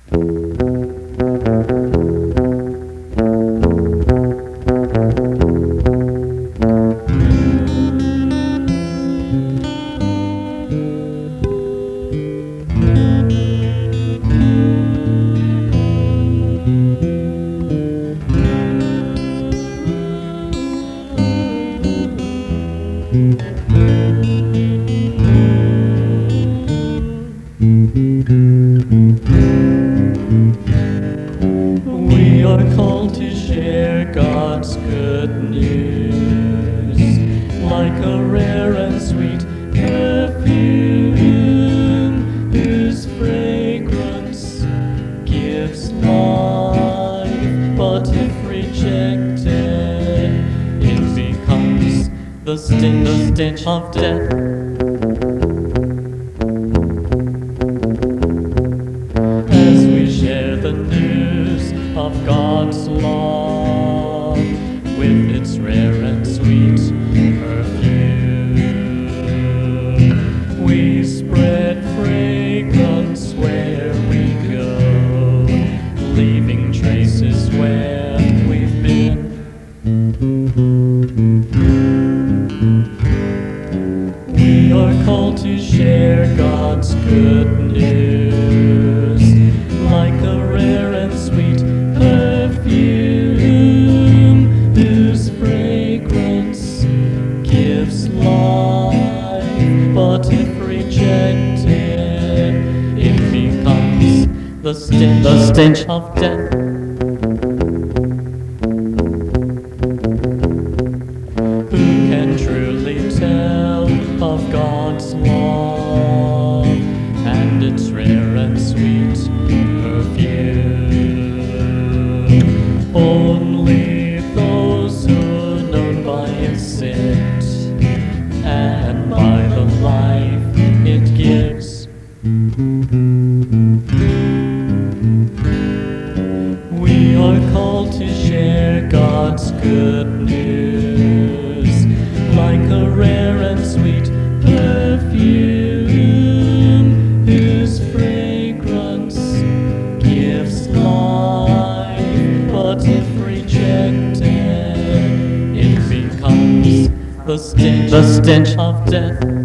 We are called to share God's good news, like a rare and sweet perfume, whose fragrance gives life. But if rejected, it becomes the stench of death. As we share the news of God's love with its rare and sweet perfume, we spread fragrance where we go, leaving traces where we've been. We are called to share God's good news, like a rare and sweet perfume, whose fragrance gives life. But if rejected, it becomes the stench of death. Who can truly tell of God's love and its rare and sweet perfume? Only those who are known by its scent and by the life it gives. We are called to share God's good news, like a rare and sweet perfume, whose fragrance gives life. But if rejected, it becomes the stench of death.